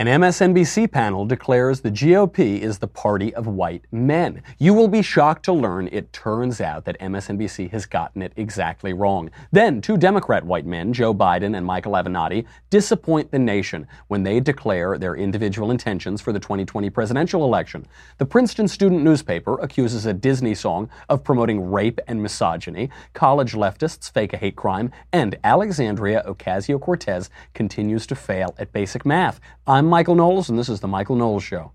An MSNBC panel declares the GOP is the party of white men. You will be shocked to learn it turns out that MSNBC has gotten it exactly wrong. Then, two Democrat white men, Joe Biden and Michael Avenatti, disappoint the nation when they declare their individual intentions for the 2020 presidential election. The Princeton student newspaper accuses a Disney song of promoting rape and misogyny. College leftists fake a hate crime. And Alexandria Ocasio-Cortez continues to fail at basic math. I'm Michael Knowles, and this is The Michael Knowles Show.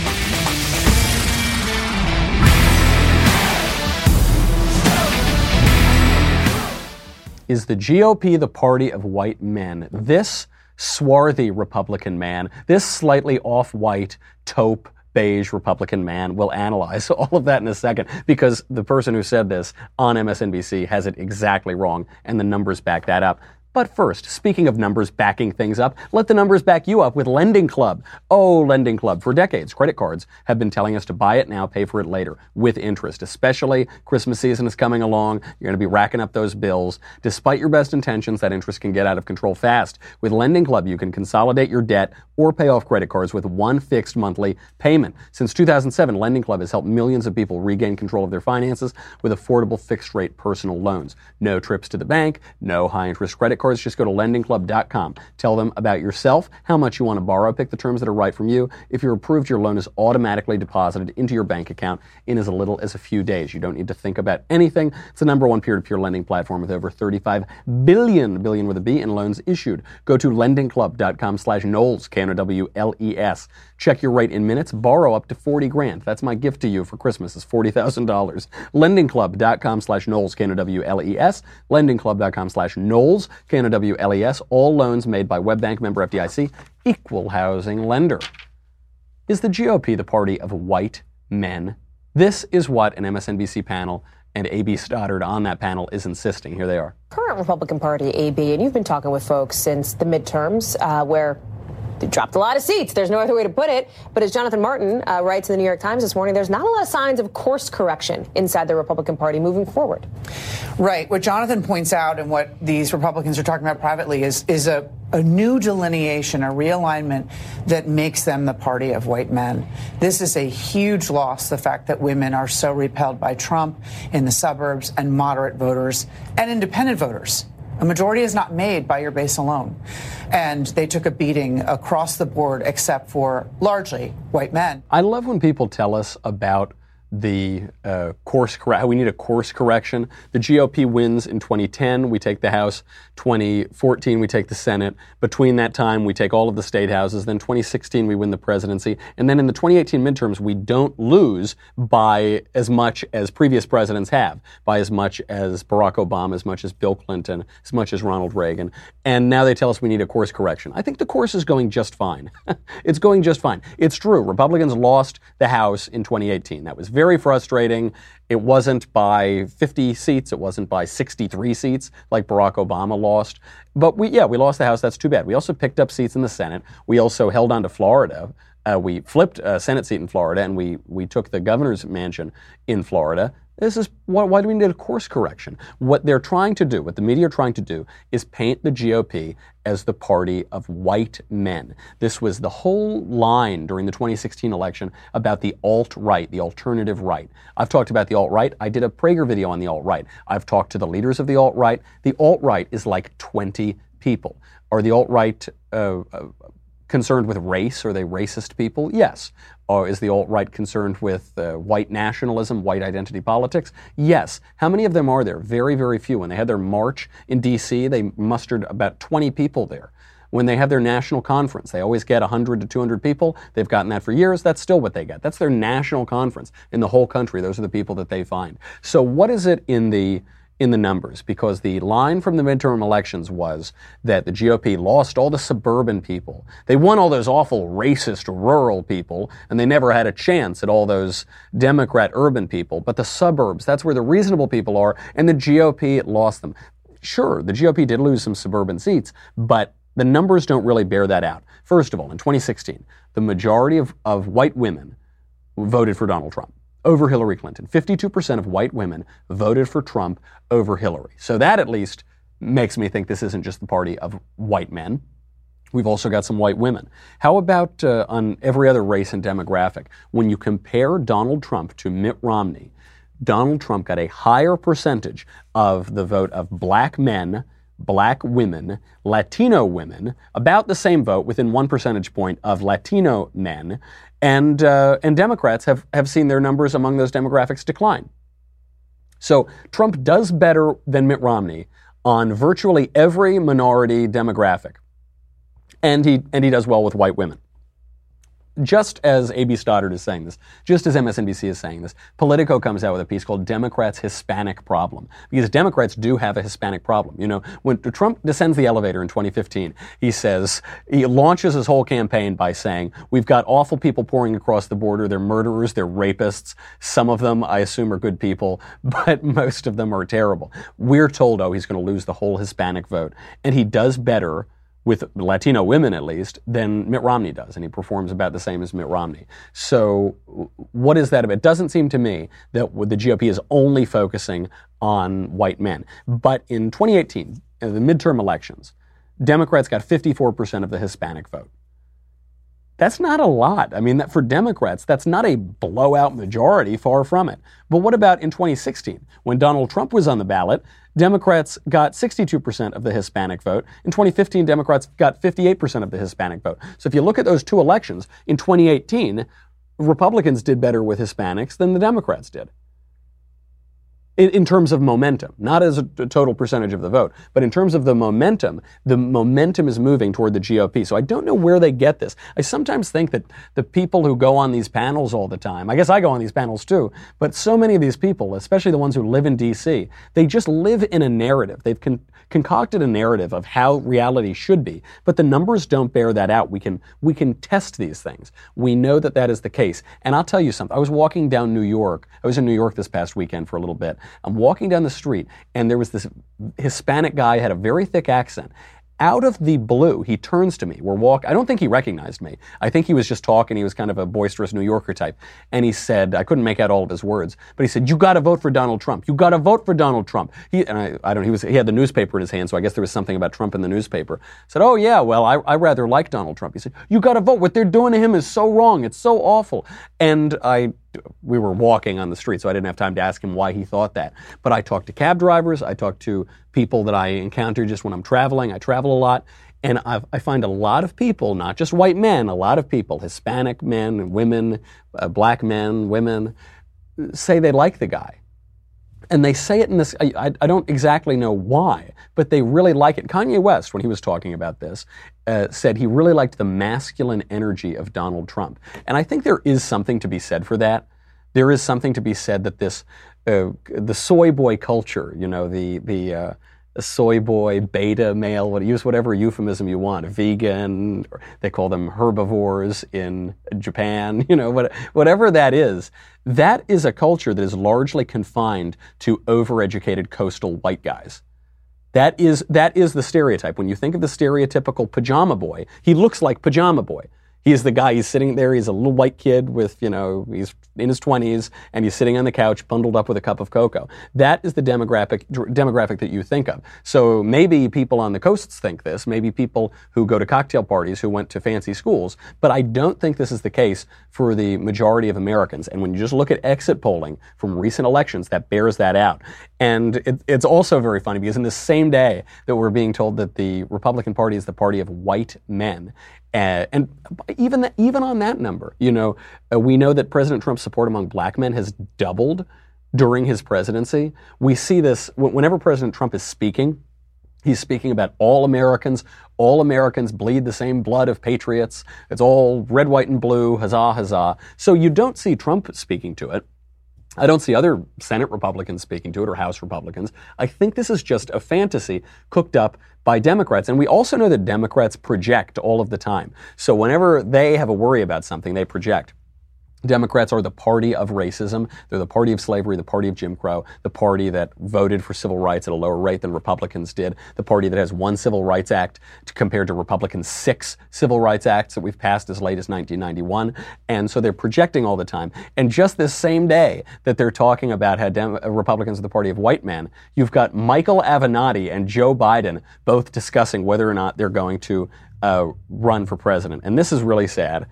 Is the GOP the party of white men? This swarthy Republican man, this slightly off-white, taupe, beige Republican man, will analyze all of that in a second, because the person who said this on MSNBC has it exactly wrong, and the numbers back that up. But first, speaking of numbers backing things up, let the numbers back you up with Lending Club. Oh, Lending Club. For decades, credit cards have been telling us to buy it now, pay for it later, with interest. Especially Christmas season is coming along. You're going to be racking up those bills. Despite your best intentions, that interest can get out of control fast. With Lending Club, you can consolidate your debt or pay off credit cards with one fixed monthly payment. Since 2007, Lending Club has helped millions of people regain control of their finances with affordable fixed-rate personal loans. No trips to the bank, no high-interest credit cards. Just go to lendingclub.com. Tell them about yourself, how much you want to borrow, pick the terms that are right from you. If you're approved, your loan is automatically deposited into your bank account in as little as a few days. You don't need to think about anything. It's the #1 peer-to-peer lending platform with over 35 billion with a B, in loans issued. Go to lendingclub.com/Knowles, Knowles. Check your rate in minutes. Borrow up to $40,000. That's my gift to you for Christmas, is $40,000. Lendingclub.com/Knowles, Knowles. Lendingclub.com/Knowles, Knowles. All loans made by WebBank, member FDIC, equal housing lender. Is the GOP the party of white men? This is what an MSNBC panel and A.B. Stoddard on that panel is insisting. Here they are. Current Republican Party, A.B., and you've been talking with folks since the midterms where they dropped a lot of seats. There's no other way to put it. But as Jonathan Martin writes in the New York Times this morning, there's not a lot of signs of course correction inside the Republican Party moving forward. Right. What Jonathan points out and what these Republicans are talking about privately is a new delineation, a realignment that makes them the party of white men. This is a huge loss, the fact that women are so repelled by Trump in the suburbs, and moderate voters and independent voters. A majority is not made by your base alone. And they took a beating across the board, except for largely white men. I love when people tell us about the we need a course correction. The GOP wins in 2010. We take the House. 2014, we take the Senate. Between that time, we take all of the state houses. Then 2016, we win the presidency. And then in the 2018 midterms, we don't lose by as much as previous presidents have, by as much as Barack Obama, as much as Bill Clinton, as much as Ronald Reagan. And now they tell us we need a course correction. I think the course is going just fine. It's going just fine. It's true. Republicans lost the House in 2018. That was very frustrating. It wasn't by 50 seats. It wasn't by 63 seats like Barack Obama lost. But we lost the House. That's too bad. We also picked up seats in the Senate. We also held on to Florida. We flipped a Senate seat in Florida, and we took the governor's mansion in Florida. This is why do we need a course correction? What they're trying to do, what the media are trying to do, is paint the GOP as the party of white men. This was the whole line during the 2016 election about the alt-right, the alternative right. I've talked about the alt-right. I did a Prager video on the alt-right. I've talked to the leaders of the alt-right. The alt-right is like 20 people. Are the alt-right concerned with race? Are they racist people? Yes. Or is the alt-right concerned with white nationalism, white identity politics? Yes. How many of them are there? Very, very few. When they had their march in D.C., they mustered about 20 people there. When they have their national conference, they always get 100 to 200 people. They've gotten that for years. That's still what they get. That's their national conference in the whole country. Those are the people that they find. So what is it in the numbers? Because the line from the midterm elections was that the GOP lost all the suburban people. They won all those awful racist rural people, and they never had a chance at all those Democrat urban people. But the suburbs, that's where the reasonable people are, and the GOP lost them. Sure, the GOP did lose some suburban seats, but the numbers don't really bear that out. First of all, in 2016, the majority of white women voted for Donald Trump over Hillary Clinton. 52% of white women voted for Trump over Hillary. So that at least makes me think this isn't just the party of white men. We've also got some white women. How about on every other race and demographic? When you compare Donald Trump to Mitt Romney, Donald Trump got a higher percentage of the vote of black men, black women, Latino women, about the same vote within 1 percentage point of Latino men, and Democrats have seen their numbers among those demographics decline. So Trump does better than Mitt Romney on virtually every minority demographic. And he does well with white women. Just as A.B. Stoddard is saying this, just as MSNBC is saying this, Politico comes out with a piece called Democrats' Hispanic Problem. Because Democrats do have a Hispanic problem. You know, when Trump descends the elevator in 2015, he launches his whole campaign by saying, we've got awful people pouring across the border. They're murderers. They're rapists. Some of them, I assume, are good people, but most of them are terrible. We're told, he's going to lose the whole Hispanic vote. And he does better with Latino women at least, than Mitt Romney does, and he performs about the same as Mitt Romney. So what is that about? It doesn't seem to me that the GOP is only focusing on white men. But in 2018, in the midterm elections, Democrats got 54% of the Hispanic vote. That's not a lot. I mean, for Democrats, that's not a blowout majority, far from it. But what about in 2016, when Donald Trump was on the ballot? Democrats got 62% of the Hispanic vote. In 2015, Democrats got 58% of the Hispanic vote. So if you look at those two elections, in 2018, Republicans did better with Hispanics than the Democrats did. In terms of momentum, not as a total percentage of the vote, but in terms of the momentum is moving toward the GOP. So I don't know where they get this. I sometimes think that the people who go on these panels all the time, I guess I go on these panels too, but so many of these people, especially the ones who live in D.C., they just live in a narrative. They've concocted a narrative of how reality should be, but the numbers don't bear that out. We can test these things. We know that that is the case. And I'll tell you something. I was walking down New York. I was in New York this past weekend for a little bit. I'm walking down the street, and there was this Hispanic guy, had a very thick accent. Out of the blue, he turns to me. I don't think he recognized me. I think he was just talking. He was kind of a boisterous New Yorker type. And he said, I couldn't make out all of his words, but he said, you got to vote for Donald Trump. You got to vote for Donald Trump. He had the newspaper in his hand, so I guess there was something about Trump in the newspaper. I said, oh yeah, well, I rather like Donald Trump. He said, you got to vote. What they're doing to him is so wrong. It's so awful. And we were walking on the street, so I didn't have time to ask him why he thought that. But I talked to cab drivers. I talked to people that I encounter just when I'm traveling. I travel a lot. And I find a lot of people, not just white men, a lot of people, Hispanic men, women, black men, women, say they like the guy. And they say it in this, I don't exactly know why, but they really like it. Kanye West, when he was talking about this, said he really liked the masculine energy of Donald Trump. And I think there is something to be said for that. There is something to be said that this, the soy boy culture, you know, the soy boy, beta male, use whatever euphemism you want, vegan, or they call them herbivores in Japan, you know, whatever that is a culture that is largely confined to overeducated coastal white guys. That is the stereotype. When you think of the stereotypical pajama boy, he looks like Pajama Boy. He's the guy, he's sitting there, he's a little white kid with, you know, he's in his 20s, and he's sitting on the couch bundled up with a cup of cocoa. That is the demographic that you think of. So maybe people on the coasts think this, maybe people who go to cocktail parties who went to fancy schools, but I don't think this is the case for the majority of Americans. And when you just look at exit polling from recent elections, that bears that out. And it's also very funny because in the same day that we're being told that the Republican Party is the party of white men, and even on that number, you know, we know that President Trump's support among black men has doubled during his presidency. We see this whenever President Trump is speaking. He's speaking about all Americans. All Americans bleed the same blood of patriots. It's all red, white, and blue. Huzzah, huzzah. So you don't see Trump speaking to it. I don't see other Senate Republicans speaking to it or House Republicans. I think this is just a fantasy cooked up by Democrats. And we also know that Democrats project all of the time. So whenever they have a worry about something, they project. Democrats are the party of racism. They're the party of slavery, the party of Jim Crow, the party that voted for civil rights at a lower rate than Republicans did, the party that has one civil rights act compared to Republicans' 6 civil rights acts that we've passed as late as 1991. And so they're projecting all the time. And just this same day that they're talking about how Republicans are the party of white men, you've got Michael Avenatti and Joe Biden both discussing whether or not they're going to run for president. And this is really sad.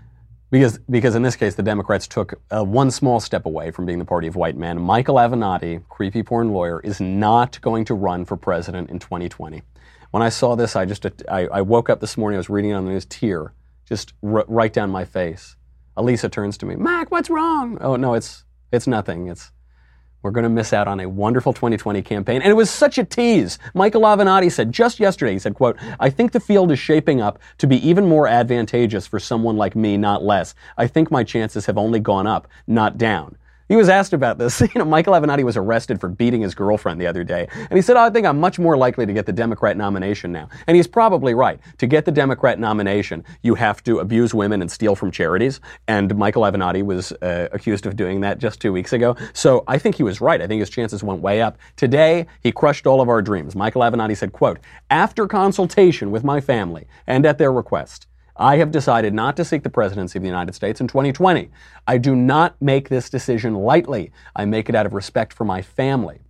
Because in this case, the Democrats took one small step away from being the party of white men. Michael Avenatti, creepy porn lawyer, is not going to run for president in 2020. When I saw this, I woke up this morning, I was reading it on the news, tear just right down my face. Elisa turns to me, Mac, what's wrong? Oh, no, it's nothing. We're going to miss out on a wonderful 2020 campaign. And it was such a tease. Michael Avenatti said just yesterday, he said, quote, I think the field is shaping up to be even more advantageous for someone like me, not less. I think my chances have only gone up, not down. He was asked about this. Michael Avenatti was arrested for beating his girlfriend the other day. And he said, I think I'm much more likely to get the Democrat nomination now. And he's probably right. To get the Democrat nomination, you have to abuse women and steal from charities. And Michael Avenatti was accused of doing that just 2 weeks ago. So I think he was right. I think his chances went way up. Today, he crushed all of our dreams. Michael Avenatti said, quote, after consultation with my family and at their request, I have decided not to seek the presidency of the United States in 2020. I do not make this decision lightly. I make it out of respect for my family.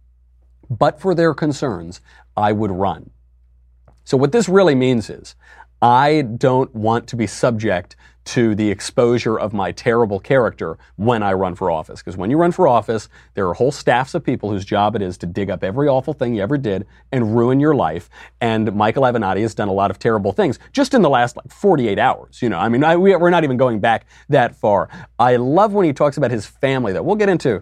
But for their concerns, I would run. So what this really means is, I don't want to be subject to the exposure of my terrible character when I run for office. Because when you run for office, there are whole staffs of people whose job it is to dig up every awful thing you ever did and ruin your life. And Michael Avenatti has done a lot of terrible things just in the last 48 hours. We're not even going back that far. I love when he talks about his family, though. We'll get into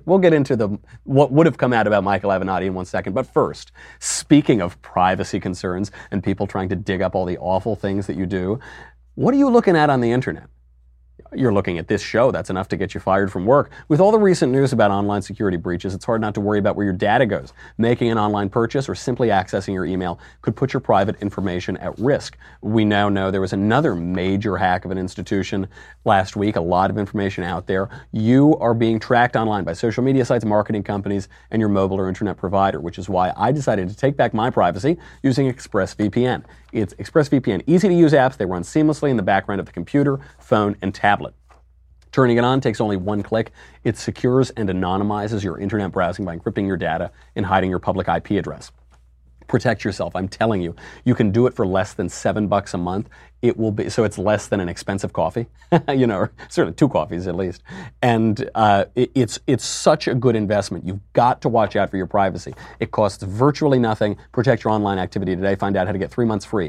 what would have come out about Michael Avenatti in 1 second. But first, speaking of privacy concerns and people trying to dig up all the awful things that you do, what are you looking at on the internet? You're looking at this show. That's enough to get you fired from work. With all the recent news about online security breaches, it's hard not to worry about where your data goes. Making an online purchase or simply accessing your email could put your private information at risk. We now know there was another major hack of an institution last week. A lot of information out there. You are being tracked online by social media sites, marketing companies, and your mobile or internet provider, which is why I decided to take back my privacy using ExpressVPN. It's ExpressVPN, easy-to-use apps. They run seamlessly in the background of the computer, phone, and tablet. Turning it on takes only one click. It secures and anonymizes your internet browsing by encrypting your data and hiding your public IP address. Protect yourself. I'm telling you, you can do it for less than $7 a month. It will be, so it's less than an expensive coffee, or certainly 2 coffees at least. And it's such a good investment. You've got to watch out for your privacy. It costs virtually nothing. Protect your online activity today. Find out how to get 3 months free.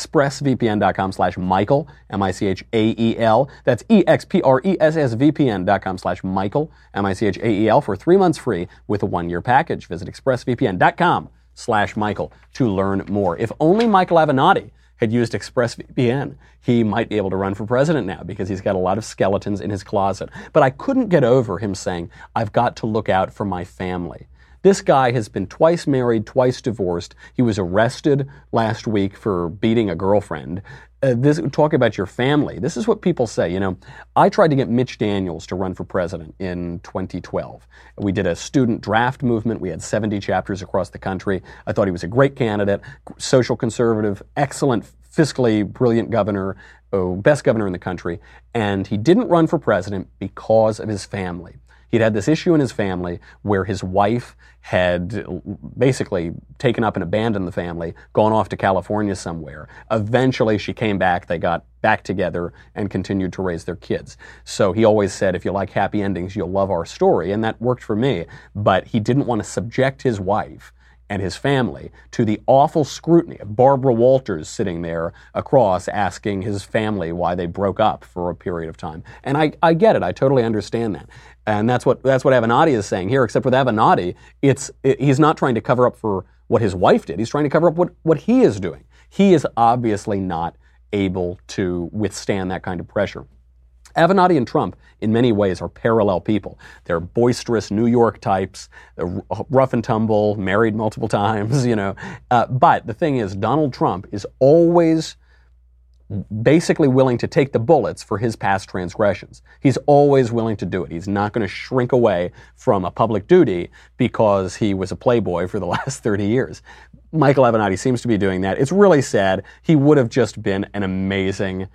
ExpressVPN.com/Michael, M-I-C-H-A-E-L. That's EXPRESSVPN.com/Michael, M-I-C-H-A-E-L for 3 months free with a 1-year package. Visit ExpressVPN.com/Michael to learn more. If only Michael Avenatti had used ExpressVPN, he might be able to run for president now because he's got a lot of skeletons in his closet. But I couldn't get over him saying, I've got to look out for my family. This guy has been twice married, twice divorced. He was arrested last week for beating a girlfriend. Talk about your family. This is what people say. I tried to get Mitch Daniels to run for president in 2012. We did a student draft movement. We had 70 chapters across the country. I thought he was a great candidate, social conservative, excellent, fiscally brilliant governor, best governor in the country. And he didn't run for president because of his family. He'd had this issue in his family where his wife had basically taken up and abandoned the family, gone off to California somewhere. Eventually, she came back. They got back together and continued to raise their kids. So he always said, if you like happy endings, you'll love our story. And that worked for me. But he didn't want to subject his wife and his family to the awful scrutiny of Barbara Walters sitting there across asking his family why they broke up for a period of time. And I get it. I totally understand that. And that's what Avenatti is saying here, except with Avenatti, he's not trying to cover up for what his wife did. He's trying to cover up what he is doing. He is obviously not able to withstand that kind of pressure. Avenatti and Trump, in many ways, are parallel people. They're boisterous New York types, rough and tumble, married multiple times, But the thing is, Donald Trump is always basically willing to take the bullets for his past transgressions. He's always willing to do it. He's not going to shrink away from a public duty because he was a playboy for the last 30 years. Michael Avenatti seems to be doing that. It's really sad. He would have just been an amazing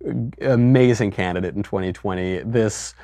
candidate in 2020. The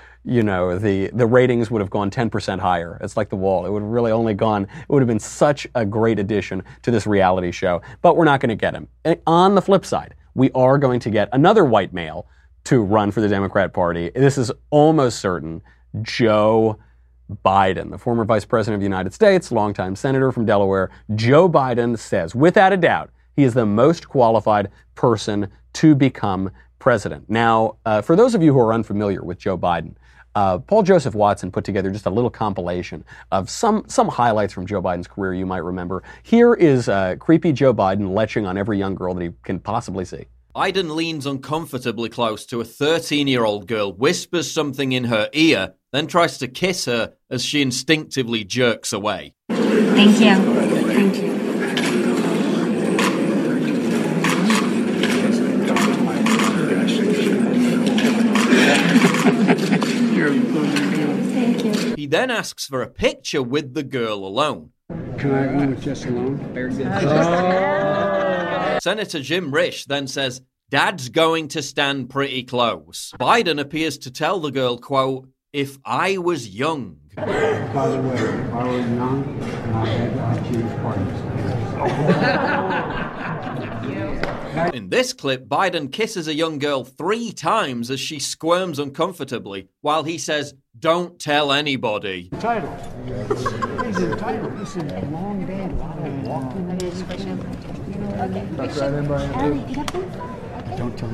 ratings would have gone 10% higher. It's like The Wall. It would have really only gone, it would have been such a great addition to this reality show. But we're not going to get him. On the flip side, we are going to get another white male to run for the Democrat Party. This is almost certain. Joe Biden, the former vice president of the United States, longtime senator from Delaware. Joe Biden says, without a doubt, he is the most qualified person to become president. Now, for those of you who are unfamiliar with Joe Biden, Paul Joseph Watson put together just a little compilation of some highlights from Joe Biden's career you might remember. Here is creepy Joe Biden leching on every young girl that he can possibly see. Biden leans uncomfortably close to a 13-year-old girl, whispers something in her ear, then tries to kiss her as she instinctively jerks away. Thank you. Thank you. Thank you. He then asks for a picture with the girl alone. Can I have one with Jess alone? Senator Jim Risch then says, Dad's going to stand pretty close. Biden appears to tell the girl, quote, if I was young. By the way, if I was young, I'd choose parties. In this clip, Biden kisses a young girl 3 times as she squirms uncomfortably, while he says, don't tell anybody. Title. This is the title. This is a long day. A lot of walking. That's right, everybody. Don't tell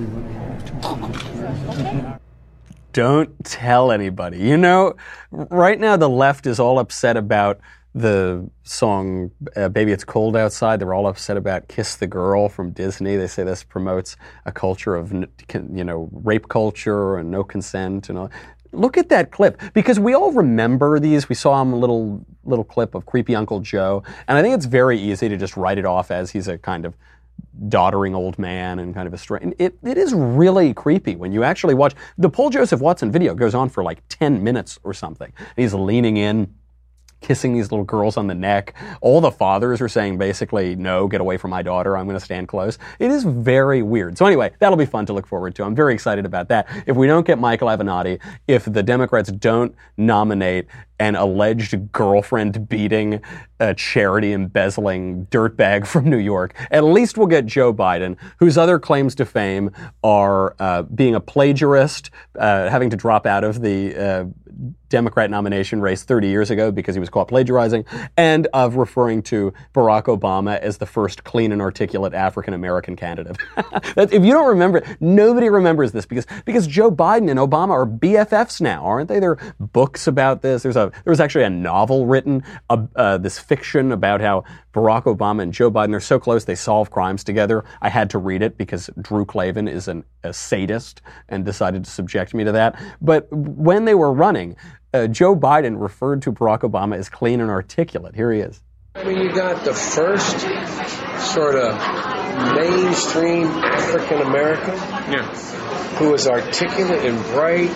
anybody. Don't tell anybody. You know, right now the left is all upset about the song Baby It's Cold Outside. They're all upset about Kiss the Girl from Disney. They say this promotes a culture of, rape culture and no consent and all. Look at that clip, because we all remember these. We saw him a little clip of creepy Uncle Joe, and I think it's very easy to just write it off as he's a kind of doddering old man and kind of a strange. It is really creepy when you actually watch. The Paul Joseph Watson video goes on for like 10 minutes or something. And he's leaning in, kissing these little girls on the neck. All the fathers are saying basically, no, get away from my daughter. I'm going to stand close. It is very weird. So anyway, that'll be fun to look forward to. I'm very excited about that. If we don't get Michael Avenatti, if the Democrats don't nominate an alleged girlfriend-beating, charity-embezzling dirtbag from New York, at least we'll get Joe Biden, whose other claims to fame are being a plagiarist, having to drop out of the Democrat nomination race 30 years ago because he was caught plagiarizing, and of referring to Barack Obama as the first clean and articulate African-American candidate. If you don't remember it, nobody remembers this because Joe Biden and Obama are BFFs now, aren't they? There are books about this. There was actually a novel written, this fiction about how Barack Obama and Joe Biden are so close they solve crimes together. I had to read it because Drew Klavan is a sadist and decided to subject me to that. But when they were running, Joe Biden referred to Barack Obama as clean and articulate. Here he is. I mean, you got the first sort of mainstream African American who is articulate and bright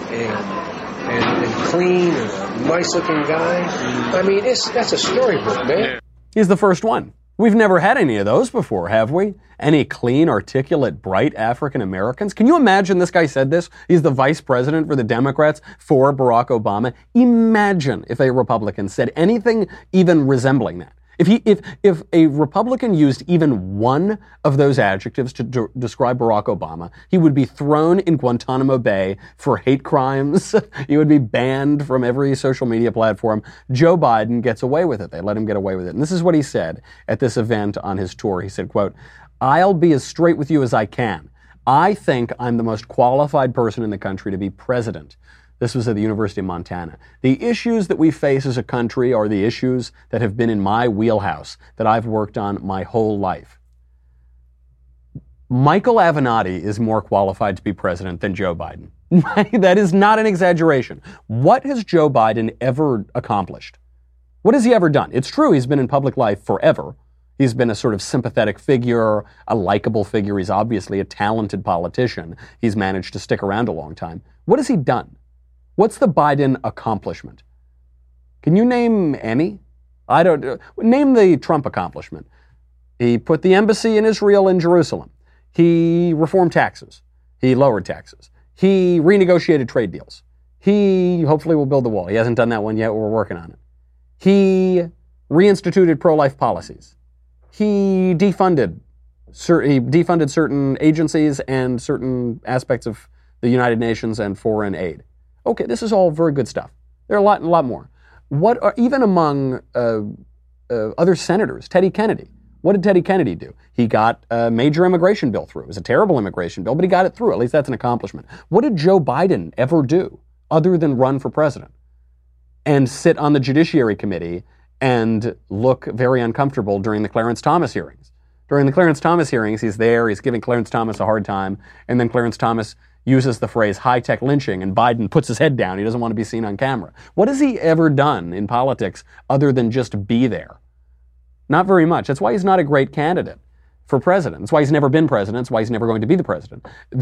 and clean and a nice looking guy. I mean, that's a storybook, man. He's the first one. We've never had any of those before, have we? Any clean, articulate, bright African Americans? Can you imagine this guy said this? He's the vice president for the Democrats for Barack Obama. Imagine if a Republican said anything even resembling that. If a Republican used even one of those adjectives to describe Barack Obama, he would be thrown in Guantanamo Bay for hate crimes. He would be banned from every social media platform. Joe Biden gets away with it. They let him get away with it. And this is what he said at this event on his tour. He said, quote, I'll be as straight with you as I can. I think I'm the most qualified person in the country to be president. This was at the University of Montana. The issues that we face as a country are the issues that have been in my wheelhouse, that I've worked on my whole life. Michael Avenatti is more qualified to be president than Joe Biden. That is not an exaggeration. What has Joe Biden ever accomplished? What has he ever done? It's true, he's been in public life forever. He's been a sort of sympathetic figure, a likable figure. He's obviously a talented politician. He's managed to stick around a long time. What has he done? What's the Biden accomplishment? Can you name any? Name the Trump accomplishment. He put the embassy in Israel in Jerusalem. He reformed taxes. He lowered taxes. He renegotiated trade deals. He hopefully will build the wall. He hasn't done that one yet. We're working on it. He reinstituted pro-life policies. He defunded He defunded certain agencies and certain aspects of the United Nations and foreign aid. Okay, this is all very good stuff. There are a lot more. What are, even among other senators, Teddy Kennedy, what did Teddy Kennedy do? He got a major immigration bill through. It was a terrible immigration bill, but he got it through. At least that's an accomplishment. What did Joe Biden ever do other than run for president and sit on the Judiciary Committee and look very uncomfortable during the Clarence Thomas hearings? During the Clarence Thomas hearings, he's there, he's giving Clarence Thomas a hard time, and then Clarence Thomas uses the phrase high-tech lynching, and Biden puts his head down. He doesn't want to be seen on camera. What has he ever done in politics other than just be there? Not very much. That's why he's not a great candidate for president. That's why he's never been president. That's why he's never going to be the president.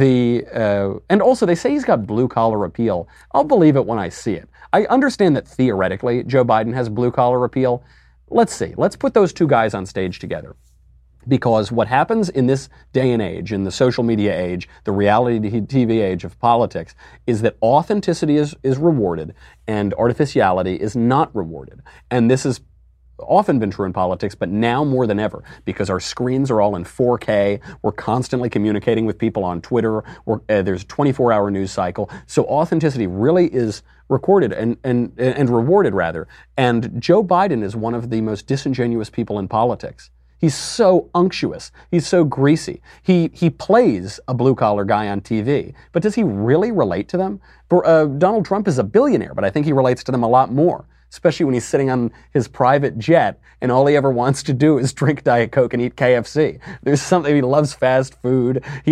And also, they say he's got blue-collar appeal. I'll believe it when I see it. I understand that theoretically Joe Biden has blue-collar appeal. Let's see. Let's put those two guys on stage together. Because what happens in this day and age, in the social media age, the reality TV age of politics, is that authenticity is rewarded and artificiality is not rewarded. And this has often been true in politics, but now more than ever, because our screens are all in 4K, we're constantly communicating with people on Twitter, there's a 24-hour news cycle, so authenticity really is recorded and rewarded, rather. And Joe Biden is one of the most disingenuous people in politics. He's so unctuous. He's so greasy. He plays a blue-collar guy on TV, but does he really relate to them? Donald Trump is a billionaire, but I think he relates to them a lot more, especially when he's sitting on his private jet and all he ever wants to do is drink Diet Coke and eat KFC. There's something, he loves fast food. He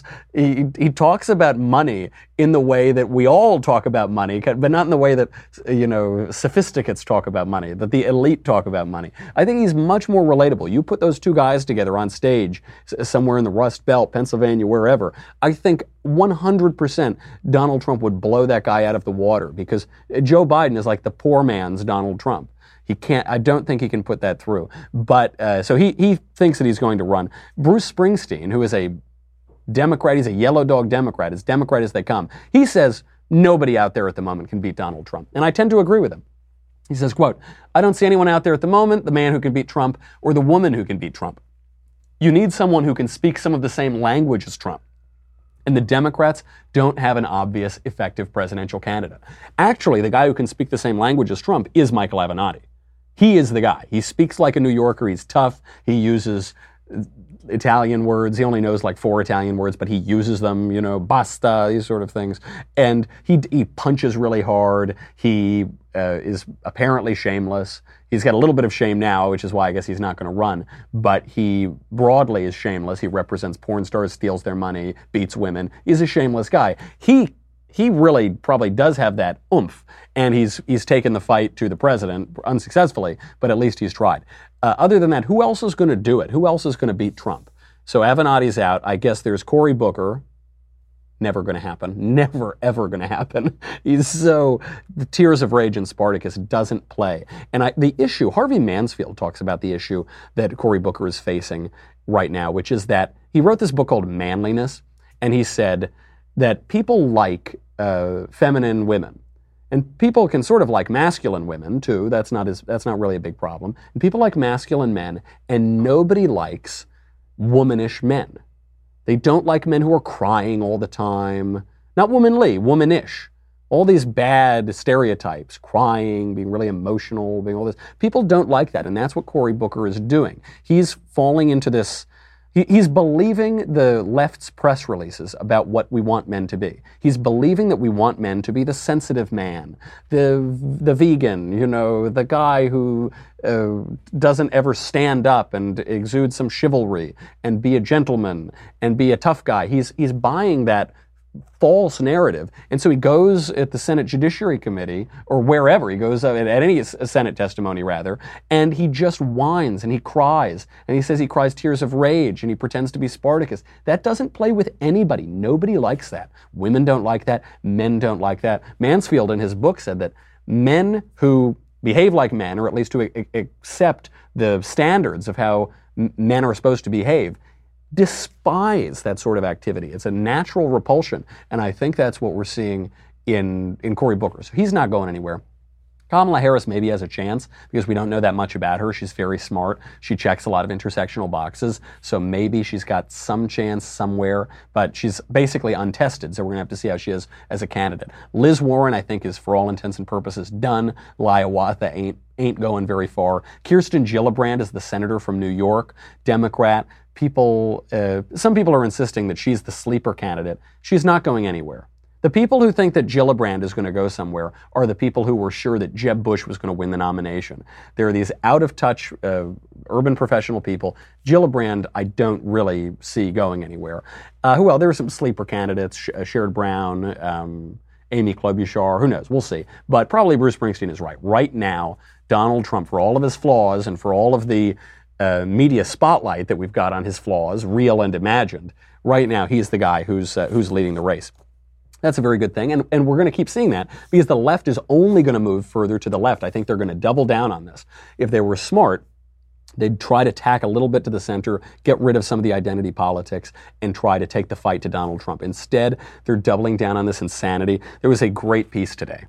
talks about money in the way that we all talk about money, but not in the way that, sophisticates talk about money, that the elite talk about money. I think he's much more relatable. You put those two guys together on stage somewhere in the Rust Belt, Pennsylvania, wherever, I think 100% Donald Trump would blow that guy out of the water, because Joe Biden is like the poor man's Donald Trump. I don't think he can put that through. But, so he thinks that he's going to run. Bruce Springsteen, who is a Democrat, he's a yellow dog Democrat, as Democrat as they come, he says nobody out there at the moment can beat Donald Trump. And I tend to agree with him. He says, quote, "I don't see anyone out there at the moment, the man who can beat Trump or the woman who can beat Trump. You need someone who can speak some of the same language as Trump. And the Democrats don't have an obvious, effective presidential candidate. Actually, the guy who can speak the same language as Trump is Michael Avenatti. He is the guy. He speaks like a New Yorker. He's tough. He uses Italian words. He only knows like 4 Italian words, but he uses them, basta, these sort of things. And he punches really hard. He is apparently shameless. He's got a little bit of shame now, which is why I guess he's not going to run. But he broadly is shameless. He represents porn stars, steals their money, beats women. He's a shameless guy. He really probably does have that oomph, and he's taken the fight to the president unsuccessfully, but at least he's tried. Other than that, who else is going to do it? Who else is going to beat Trump? So Avenatti's out. I guess there's Cory Booker. Never going to happen. Never, ever going to happen. The Tears of Rage in Spartacus doesn't play. And the issue, Harvey Mansfield talks about the issue that Cory Booker is facing right now, which is that he wrote this book called Manliness, and he said that people like feminine women. And people can sort of like masculine women, too. That's not really a big problem. And people like masculine men, and nobody likes womanish men. They don't like men who are crying all the time. Not womanly, womanish. All these bad stereotypes, crying, being really emotional, being all this. People don't like that, and that's what Cory Booker is doing. He's falling into this. He's believing the left's press releases about what we want men to be. He's believing that we want men to be the sensitive man, the vegan, the guy who doesn't ever stand up and exude some chivalry and be a gentleman and be a tough guy. He's buying that false narrative. And so he goes at the Senate Judiciary Committee, or wherever, he goes at any Senate testimony, rather, and he just whines and he cries. And he says he cries tears of rage and he pretends to be Spartacus. That doesn't play with anybody. Nobody likes that. Women don't like that. Men don't like that. Mansfield in his book said that men who behave like men, or at least who accept the standards of how men are supposed to behave, despise that sort of activity. It's a natural repulsion, and I think that's what we're seeing in Cory Booker. So he's not going anywhere. Kamala Harris maybe has a chance because we don't know that much about her. She's very smart. She checks a lot of intersectional boxes. So maybe she's got some chance somewhere, but she's basically untested. So we're going to have to see how she is as a candidate. Liz Warren, I think, is for all intents and purposes done. Hiawatha ain't going very far. Kirsten Gillibrand is the senator from New York, Democrat. Some people are insisting that she's the sleeper candidate. She's not going anywhere. The people who think that Gillibrand is going to go somewhere are the people who were sure that Jeb Bush was going to win the nomination. There are these out-of-touch urban professional people. Gillibrand, I don't really see going anywhere. There are some sleeper candidates, Sherrod Brown, Amy Klobuchar, who knows? We'll see. But probably Bruce Springsteen is right. Right now, Donald Trump, for all of his flaws and for all of the media spotlight that we've got on his flaws, real and imagined, right now he's the guy who's leading the race. That's a very good thing, and we're going to keep seeing that because the left is only going to move further to the left. I think they're going to double down on this. If they were smart, they'd try to tack a little bit to the center, get rid of some of the identity politics, and try to take the fight to Donald Trump. Instead, they're doubling down on this insanity. There was a great piece today,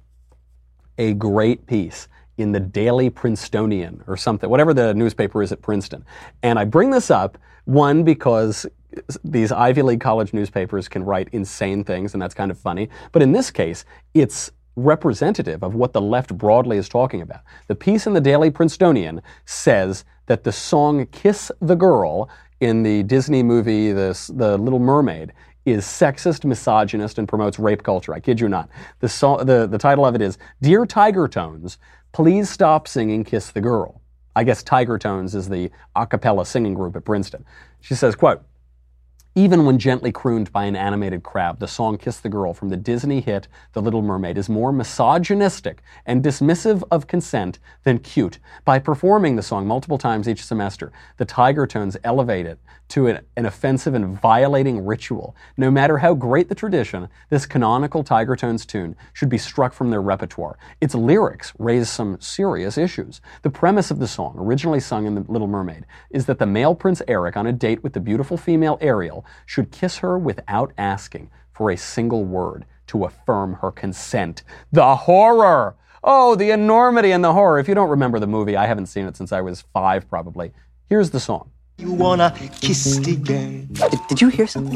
a great piece in the Daily Princetonian or something, whatever the newspaper is at Princeton. And I bring this up, one, because these Ivy League college newspapers can write insane things, and that's kind of funny. But in this case, it's representative of what the left broadly is talking about. The piece in the Daily Princetonian says that the song Kiss the Girl in the Disney movie The Little Mermaid is sexist, misogynist, and promotes rape culture. I kid you not. The title of it is, Dear Tiger Tones, Please Stop Singing Kiss the Girl. I guess Tiger Tones is the a cappella singing group at Princeton. She says, quote, even when gently crooned by an animated crab, the song Kiss the Girl from the Disney hit The Little Mermaid is more misogynistic and dismissive of consent than cute. By performing the song multiple times each semester, the Tiger Tones elevate it to an offensive and violating ritual. No matter how great the tradition, this canonical Tiger Tones tune should be struck from their repertoire. Its lyrics raise some serious issues. The premise of the song, originally sung in The Little Mermaid, is that the male Prince Eric, on a date with the beautiful female Ariel, should kiss her without asking for a single word to affirm her consent. The horror! Oh, the enormity and the horror. If you don't remember the movie, I haven't seen it since I was 5 probably. Here's the song. You wanna kiss the girl. Did you hear something?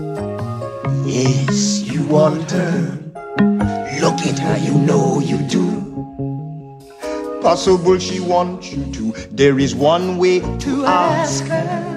Yes, you want her. Look at her, you know you do. Possible she wants you to. There is one way to ask her.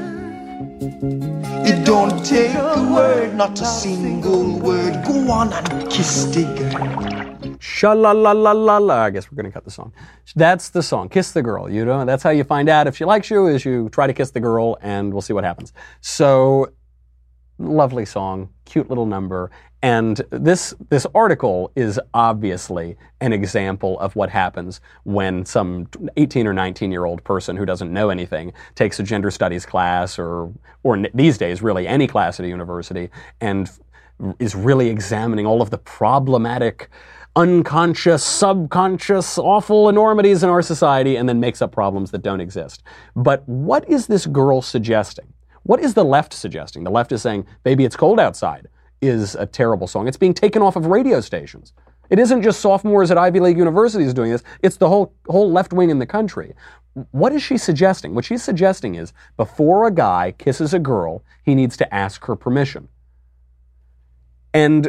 It don't take a word, not a single word. Go on and kiss the girl. Sha-la-la-la-la-la. I guess we're going to cut the song. That's the song, Kiss the Girl. You know, that's how you find out if she likes you, is you try to kiss the girl, and we'll see what happens. So, lovely song, cute little number. And this article is obviously an example of what happens when some 18 or 19-year-old person who doesn't know anything takes a gender studies class or these days really any class at a university and is really examining all of the problematic, unconscious, subconscious, awful enormities in our society and then makes up problems that don't exist. But what is this girl suggesting? What is the left suggesting? The left is saying, baby, it's cold outside is a terrible song. It's being taken off of radio stations. It isn't just sophomores at Ivy League universities doing this. It's the whole left wing in the country. What is she suggesting? What she's suggesting is before a guy kisses a girl, he needs to ask her permission. And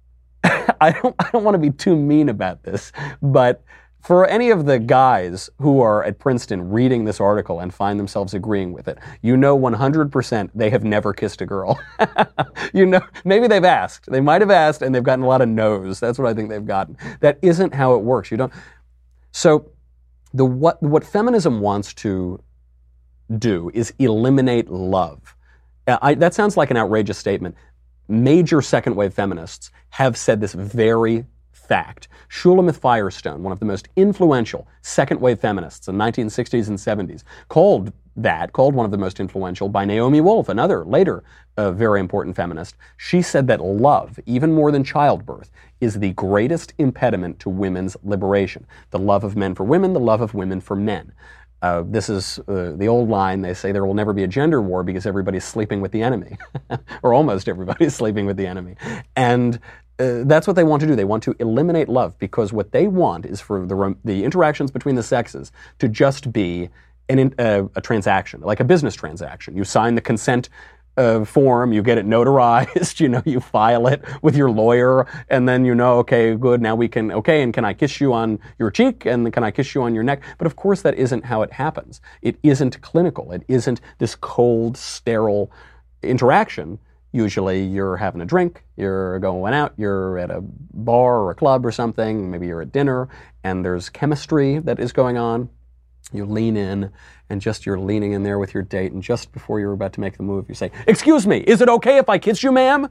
I don't want to be too mean about this, but for any of the guys who are at Princeton reading this article and find themselves agreeing with it, you know 100% they have never kissed a girl. You know, maybe they've asked. They might have asked and they've gotten a lot of no's. That's what I think they've gotten. That isn't how it works. You don't. So what feminism wants to do is eliminate love. That sounds like an outrageous statement. Major second-wave feminists have said this very fact. Shulamith Firestone, one of the most influential second-wave feminists in the 1960s and 70s, called one of the most influential by Naomi Wolf, another later very important feminist. She said that love, even more than childbirth, is the greatest impediment to women's liberation. The love of men for women, the love of women for men. This is the old line, they say there will never be a gender war because everybody's sleeping with the enemy. Or almost everybody's sleeping with the enemy. And that's what they want to do. They want to eliminate love because what they want is for the interactions between the sexes to just be a transaction, like a business transaction. You sign the consent form, you get it notarized, you file it with your lawyer, and then okay, good, now we can, and can I kiss you on your cheek, and can I kiss you on your neck? But of course that isn't how it happens. It isn't clinical. It isn't this cold, sterile interaction. Usually you're having a drink, you're going out, you're at a bar or a club or something, maybe you're at dinner, and there's chemistry that is going on. You lean in, and you're leaning in there with your date, and just before you're about to make the move, you say, "Excuse me, is it okay if I kiss you, ma'am?"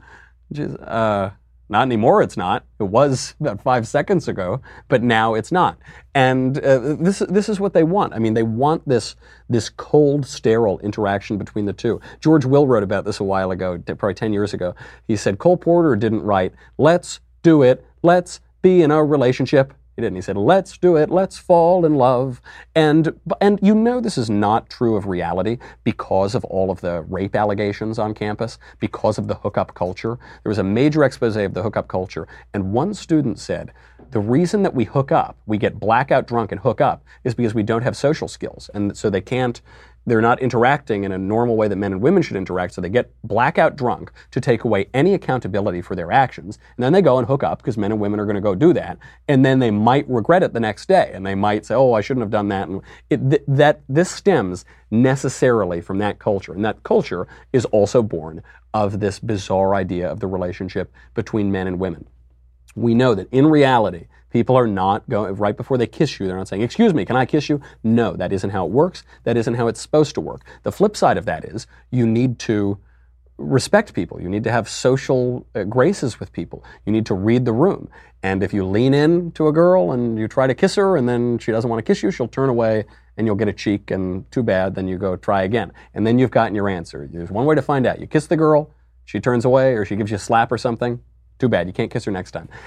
Not anymore, it's not. It was about 5 seconds ago, but now it's not. And this is what they want. I mean, they want this cold, sterile interaction between the two. George Will wrote about this a while ago, probably 10 years ago. He said, Cole Porter didn't write, "Let's do it, let's be in a relationship." He didn't. He said, "Let's do it. Let's fall in love." And this is not true of reality because of all of the rape allegations on campus, because of the hookup culture. There was a major expose of the hookup culture. And one student said, the reason that we hook up, we get blackout drunk and hook up, is because we don't have social skills. And so they're not interacting in a normal way that men and women should interact, so they get blackout drunk to take away any accountability for their actions, and then they go and hook up because men and women are going to go do that, and then they might regret it the next day, and they might say, "Oh, I shouldn't have done that." And this stems necessarily from that culture, and that culture is also born of this bizarre idea of the relationship between men and women. We know that in reality, people are not going, right before they kiss you, they're not saying, "Excuse me, can I kiss you?" No, that isn't how it works. That isn't how it's supposed to work. The flip side of that is you need to respect people. You need to have social graces with people. You need to read the room. And if you lean in to a girl and you try to kiss her and then she doesn't want to kiss you, she'll turn away and you'll get a cheek, and too bad, then you go try again. And then you've gotten your answer. There's one way to find out. You kiss the girl, she turns away, or she gives you a slap or something. Too bad, you can't kiss her next time.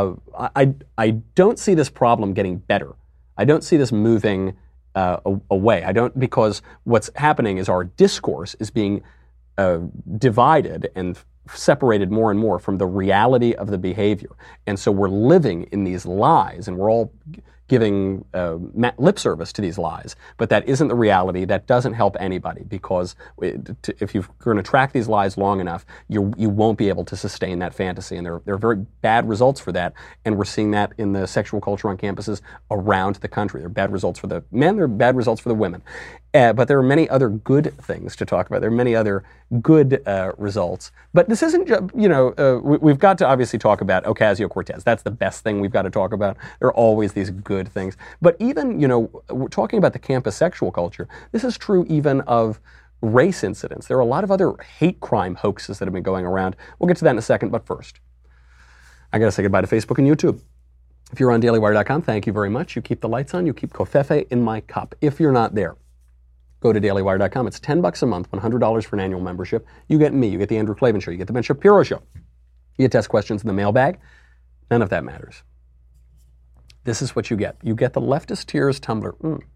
I don't see this problem getting better. I don't see this moving away. Because what's happening is our discourse is being divided and separated more and more from the reality of the behavior. And so we're living in these lies, and we're all giving lip service to these lies, but that isn't the reality. That doesn't help anybody, because if you're going to track these lies long enough, you won't be able to sustain that fantasy, and there are very bad results for that, and we're seeing that in the sexual culture on campuses around the country. There are bad results for the men, there are bad results for the women, but there are many other good things to talk about. There are many other good results, but this isn't we've got to obviously talk about Ocasio-Cortez. That's the best thing we've got to talk about. There are always these good things. But even, we're talking about the campus sexual culture. This is true even of race incidents. There are a lot of other hate crime hoaxes that have been going around. We'll get to that in a second, but first, I got to say goodbye to Facebook and YouTube. If you're on DailyWire.com, thank you very much. You keep the lights on. You keep Covfefe in my cup. If you're not there, go to DailyWire.com. It's $10 a month, $100 for an annual membership. You get me. You get the Andrew Klavan Show. You get the Ben Shapiro Show. You get test questions in the mailbag. None of that matters. This is what you get. You get the Leftist Tears tumbler.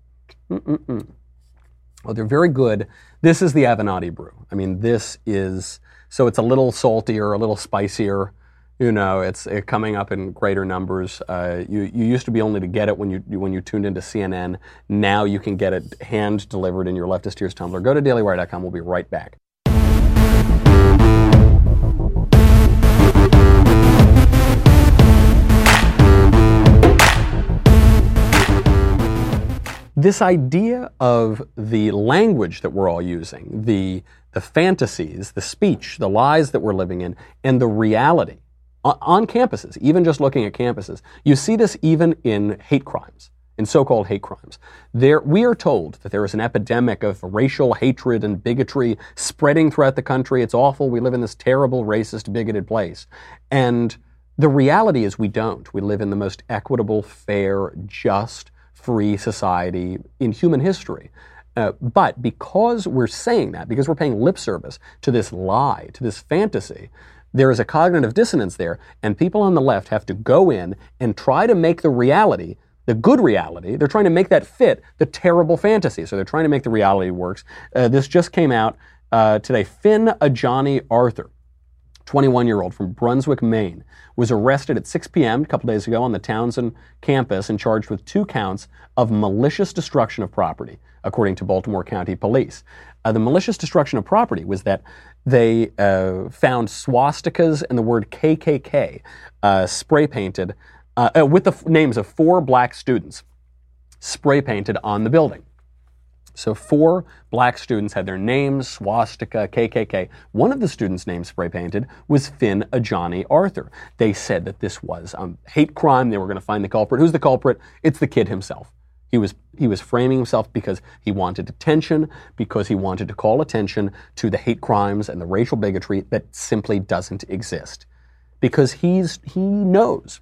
Well, they're very good. This is the Avenatti brew. I mean, it's a little saltier, a little spicier. It's coming up in greater numbers. You used to be only to get it when you tuned into CNN. Now you can get it hand delivered in your Leftist Tears tumbler. Go to DailyWire.com. We'll be right back. This idea of the language that we're all using, the fantasies, the speech, the lies that we're living in, and the reality on campuses, even just looking at campuses, you see this even in hate crimes, in so-called hate crimes. We are told that there is an epidemic of racial hatred and bigotry spreading throughout the country. It's awful. We live in this terrible, racist, bigoted place. And the reality is we don't. We live in the most equitable, fair, just, free society in human history. But because we're saying that, because we're paying lip service to this lie, to this fantasy, there is a cognitive dissonance there, and people on the left have to go in and try to make the reality, the good reality, they're trying to make that fit the terrible fantasy. So they're trying to make the reality works. This just came out today. Finn Ajani Arthur 21-year-old from Brunswick, Maine, was arrested at 6 p.m. a couple days ago on the Townsend campus and charged with 2 counts of malicious destruction of property, according to Baltimore County Police. The malicious destruction of property was that they found swastikas and the word KKK spray painted with the names of 4 black students spray painted on the building. So 4 black students had their names, swastika, KKK. One of the students' names spray painted was Finn Ajani Arthur. They said that this was hate crime. They were going to find the culprit. Who's the culprit? It's the kid himself. He was framing himself because he wanted attention, because he wanted to call attention to the hate crimes and the racial bigotry that simply doesn't exist. Because he knows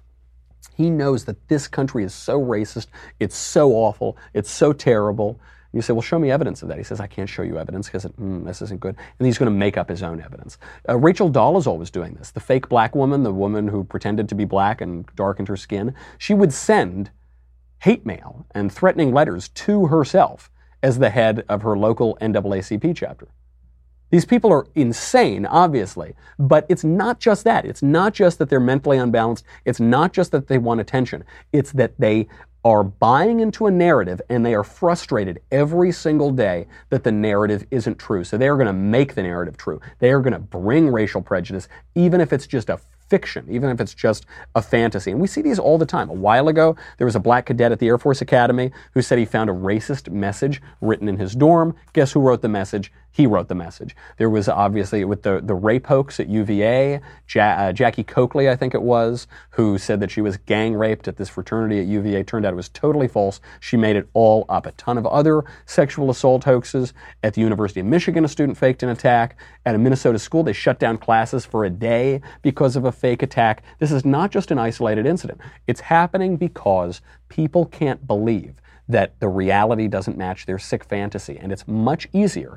that this country is so racist, it's so awful, it's so terrible. You say, well, show me evidence of that. He says, I can't show you evidence because this isn't good. And he's going to make up his own evidence. Rachel Dolezal was doing this. The fake black woman, the woman who pretended to be black and darkened her skin, she would send hate mail and threatening letters to herself as the head of her local NAACP chapter. These people are insane, obviously, but it's not just that. It's not just that they're mentally unbalanced. It's not just that they want attention. It's that they are buying into a narrative and they are frustrated every single day that the narrative isn't true. So they are going to make the narrative true. They are going to bring racial prejudice, even if it's just a fiction, even if it's just a fantasy. And we see these all the time. A while ago, there was a black cadet at the Air Force Academy who said he found a racist message written in his dorm. Guess who wrote the message? He wrote the message. There was obviously, with the rape hoax at UVA, Jackie Coakley, I think it was, who said that she was gang raped at this fraternity at UVA. Turned out it was totally false. She made it all up. A ton of other sexual assault hoaxes. At the University of Michigan, a student faked an attack. At a Minnesota school, they shut down classes for a day because of a fake attack. This is not just an isolated incident. It's happening because people can't believe that the reality doesn't match their sick fantasy. And it's much easier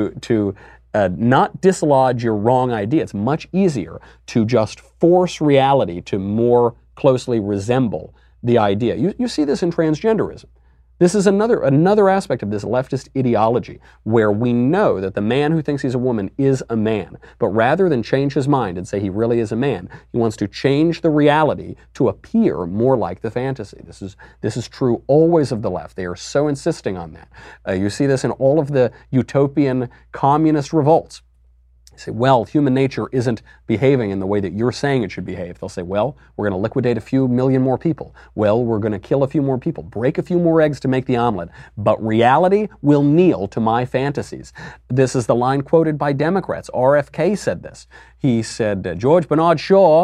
to not dislodge your wrong idea. It's much easier to just force reality to more closely resemble the idea. You see this in transgenderism. This is another aspect of this leftist ideology where we know that the man who thinks he's a woman is a man, but rather than change his mind and say he really is a man, he wants to change the reality to appear more like the fantasy. This is true always of the left. They are so insisting on that. You see this in all of the utopian communist revolts. Say, well, human nature isn't behaving in the way that you're saying it should behave. They'll say, well, we're going to liquidate a few million more people. Well, we're going to kill a few more people, break a few more eggs to make the omelet. But reality will kneel to my fantasies. This is the line quoted by Democrats. RFK said this. He said, George Bernard Shaw,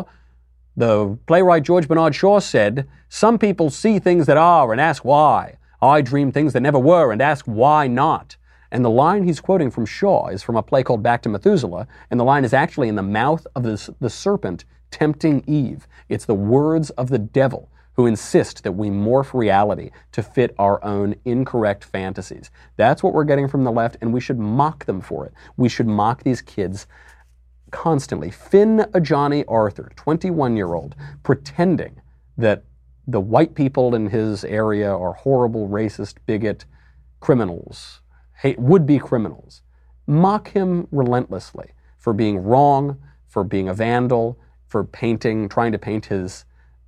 the playwright George Bernard Shaw said, some people see things that are and ask why. I dream things that never were and ask why not. And the line he's quoting from Shaw is from a play called Back to Methuselah, and the line is actually in the mouth of the serpent tempting Eve. It's the words of the devil who insist that we morph reality to fit our own incorrect fantasies. That's what we're getting from the left, and we should mock them for it. We should mock these kids constantly. Finn Ajani Arthur, 21-year-old, pretending that the white people in his area are horrible, racist, bigot criminals, would-be criminals. Mock him relentlessly for being wrong, for being a vandal, for trying to paint his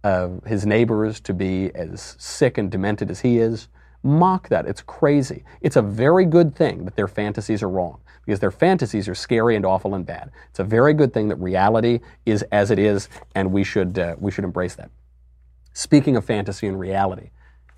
neighbors to be as sick and demented as he is. Mock that. It's crazy. It's a very good thing that their fantasies are wrong, because their fantasies are scary and awful and bad. It's a very good thing that reality is as it is, and we should embrace that. Speaking of fantasy and reality,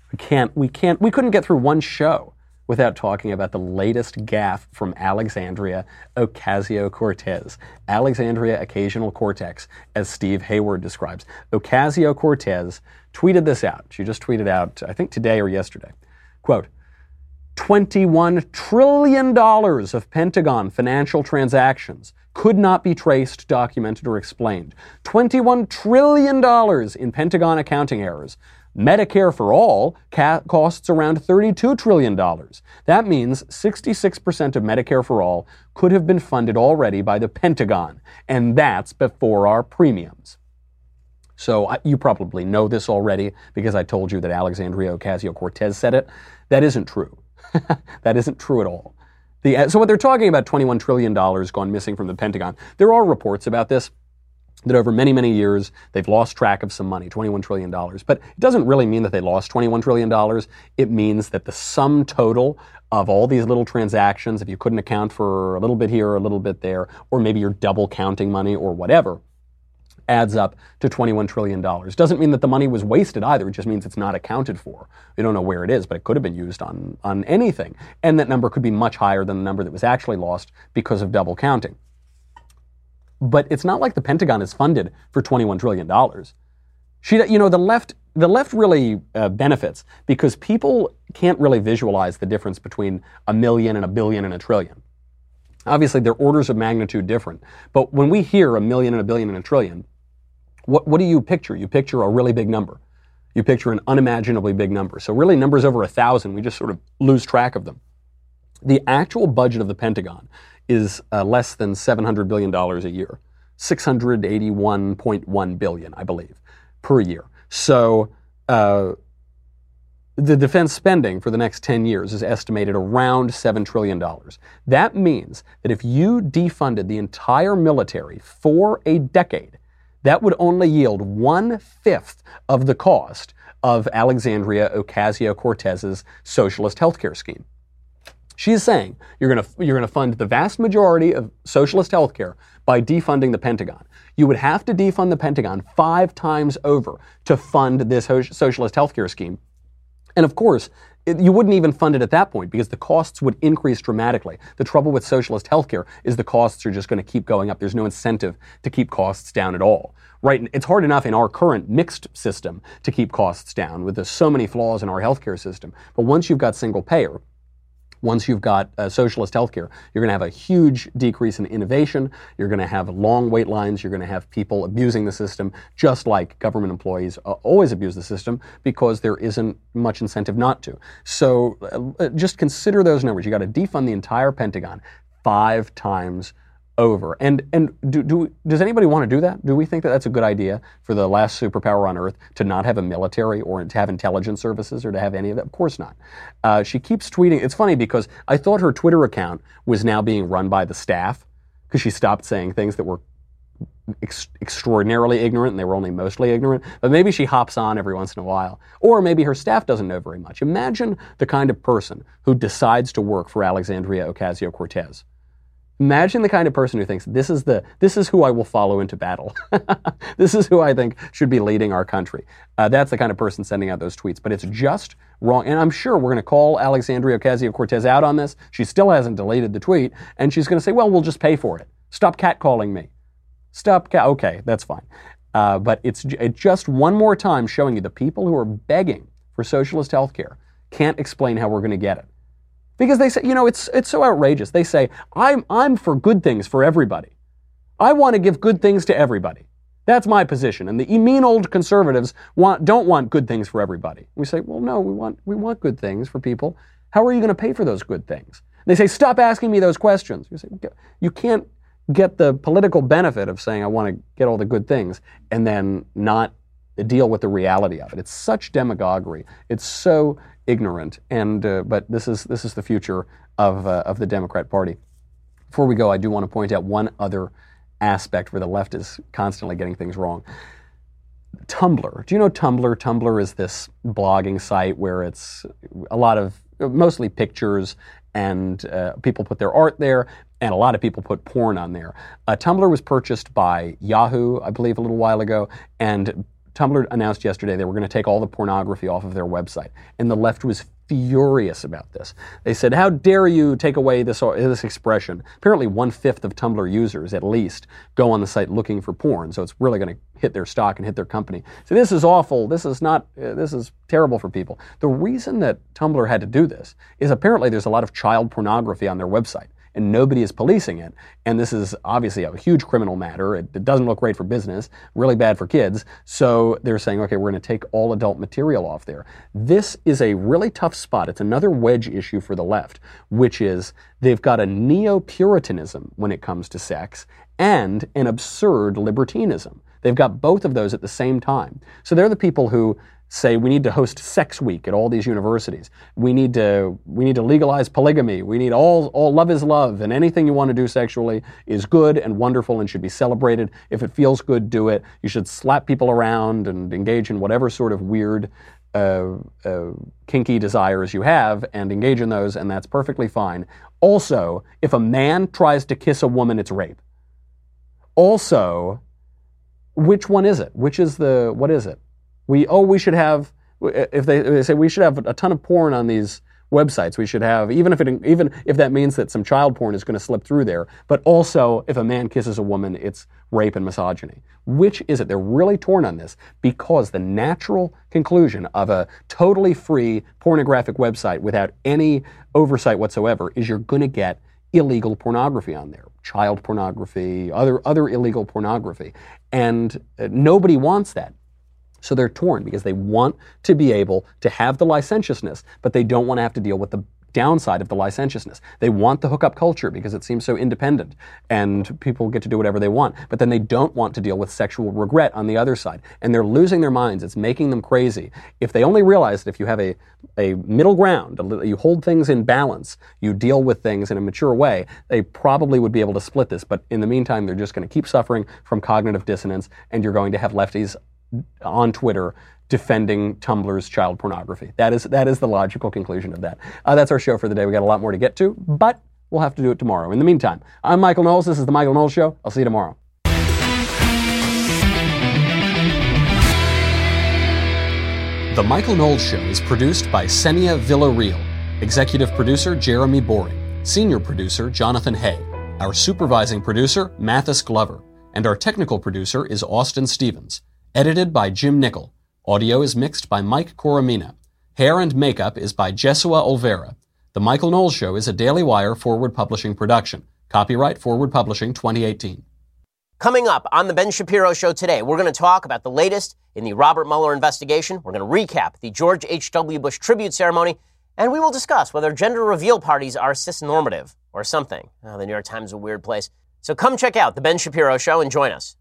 we couldn't get through one show without talking about the latest gaffe from Alexandria Ocasio-Cortez. Alexandria Occasional Cortex, as Steve Hayward describes. Ocasio-Cortez tweeted this out. She just tweeted out, I think today or yesterday. Quote, $21 trillion of Pentagon financial transactions could not be traced, documented, or explained. $21 trillion in Pentagon accounting errors. Medicare for all costs around $32 trillion. That means 66% of Medicare for all could have been funded already by the Pentagon, and that's before our premiums. So you probably know this already because I told you that Alexandria Ocasio-Cortez said it. That isn't true. That isn't true at all. So what they're talking about, $21 trillion gone missing from the Pentagon, there are reports about this. that over many, many years, they've lost track of some money, $21 trillion. But it doesn't really mean that they lost $21 trillion. It means that the sum total of all these little transactions, if you couldn't account for a little bit here or a little bit there, or maybe you're double counting money or whatever, adds up to $21 trillion. Doesn't mean that the money was wasted either. It just means it's not accounted for. We don't know where it is, but it could have been used on anything. And that number could be much higher than the number that was actually lost because of double counting. But it's not like the Pentagon is funded for $21 trillion. The left really benefits because people can't really visualize the difference between a million and a billion and a trillion. Obviously, they're orders of magnitude different. But when we hear a million and a billion and a trillion, what do you picture? You picture a really big number. You picture an unimaginably big number. So really, numbers over 1,000, we just sort of lose track of them. The actual budget of the Pentagon is less than $700 billion a year, $681.1 billion, I believe, per year. So the defense spending for the next 10 years is estimated around $7 trillion. That means that if you defunded the entire military for a decade, that would only yield 1/5 of the cost of Alexandria Ocasio-Cortez's socialist healthcare scheme. She's saying you're going to fund the vast majority of socialist healthcare by defunding the Pentagon. You would have to defund the Pentagon 5 times over to fund this socialist healthcare scheme. And of course, you wouldn't even fund it at that point because the costs would increase dramatically. The trouble with socialist healthcare is the costs are just going to keep going up. There's no incentive to keep costs down at all. Right? It's hard enough in our current mixed system to keep costs down with so many flaws in our healthcare system. But once you've got single payer, once you've got socialist healthcare, you're going to have a huge decrease in innovation. You're going to have long wait lines. You're going to have people abusing the system, just like government employees always abuse the system because there isn't much incentive not to. So just consider those numbers. You got to defund the entire Pentagon 5 times over. And does anybody want to do that? Do we think that that's a good idea for the last superpower on Earth to not have a military or to have intelligence services or to have any of that? Of course not. She keeps tweeting. It's funny because I thought her Twitter account was now being run by the staff because she stopped saying things that were extraordinarily ignorant and they were only mostly ignorant. But maybe she hops on every once in a while. Or maybe her staff doesn't know very much. Imagine the kind of person who decides to work for Alexandria Ocasio-Cortez. Imagine the kind of person who thinks this is who I will follow into battle. This is who I think should be leading our country. That's the kind of person sending out those tweets. But it's just wrong. And I'm sure we're going to call Alexandria Ocasio-Cortez out on this. She still hasn't deleted the tweet. And she's going to say, well, we'll just pay for it. Stop catcalling me. Okay, that's fine. But it's just one more time showing you the people who are begging for socialist health care can't explain how we're going to get it. Because they say, it's so outrageous. They say, I'm for good things for everybody. I want to give good things to everybody. That's my position. And the mean old conservatives don't want good things for everybody. We say, well, no, we want good things for people. How are you going to pay for those good things? They say, stop asking me those questions. You say, you can't get the political benefit of saying I want to get all the good things and then not deal with the reality of it. It's such demagoguery. It's so ignorant, but this is the future of the Democrat Party. Before we go, I do want to point out one other aspect where the left is constantly getting things wrong. Tumblr. Do you know Tumblr? Tumblr is this blogging site where it's a lot of mostly pictures and people put their art there, and a lot of people put porn on there. Tumblr was purchased by Yahoo, I believe, a little while ago, and Tumblr announced yesterday they were going to take all the pornography off of their website, and the left was furious about this. They said, how dare you take away this expression? Apparently 1/5 of Tumblr users, at least, go on the site looking for porn, so it's really going to hit their stock and hit their company. So this is awful. This is terrible for people. The reason that Tumblr had to do this is apparently there's a lot of child pornography on their website, and nobody is policing it. And this is obviously a huge criminal matter. It doesn't look great for business, really bad for kids. So they're saying, okay, we're going to take all adult material off there. This is a really tough spot. It's another wedge issue for the left, which is they've got a neo-Puritanism when it comes to sex and an absurd libertinism. They've got both of those at the same time. So they're the people who say we need to host Sex Week at all these universities. We need to legalize polygamy. We need all love is love, and anything you want to do sexually is good and wonderful and should be celebrated. If it feels good, do it. You should slap people around and engage in whatever sort of weird, kinky desires you have and engage in those, and that's perfectly fine. Also, if a man tries to kiss a woman, it's rape. Also, which one is it? What is it? We should have, if they say we should have a ton of porn on these websites, we should have, even if that means that some child porn is going to slip through there, but also if a man kisses a woman, it's rape and misogyny. Which is it? They're really torn on this because the natural conclusion of a totally free pornographic website without any oversight whatsoever is you're going to get illegal pornography on there, child pornography, other illegal pornography, and nobody wants that. So they're torn because they want to be able to have the licentiousness, but they don't want to have to deal with the downside of the licentiousness. They want the hookup culture because it seems so independent and people get to do whatever they want, but then they don't want to deal with sexual regret on the other side. And they're losing their minds. It's making them crazy. If they only realized that if you have a middle ground, you hold things in balance, you deal with things in a mature way, they probably would be able to split this. But in the meantime, they're just going to keep suffering from cognitive dissonance, and you're going to have lefties on Twitter defending Tumblr's child pornography. That is the logical conclusion of that. That's our show for the day. We got a lot more to get to, but we'll have to do it tomorrow. In the meantime, I'm Michael Knowles. This is The Michael Knowles Show. I'll see you tomorrow. The Michael Knowles Show is produced by Senia Villarreal. Executive producer Jeremy Boring. Senior producer Jonathan Hay. Our supervising producer Mathis Glover. And our technical producer is Austin Stevens. Edited by Jim Nickel. Audio is mixed by Mike Coromina. Hair and makeup is by Jesua Olvera. The Michael Knowles Show is a Daily Wire Forward Publishing production. Copyright Forward Publishing 2018. Coming up on The Ben Shapiro Show today, we're going to talk about the latest in the Robert Mueller investigation. We're going to recap the George H.W. Bush tribute ceremony, and we will discuss whether gender reveal parties are cisnormative or something. The New York Times is a weird place. So come check out The Ben Shapiro Show and join us.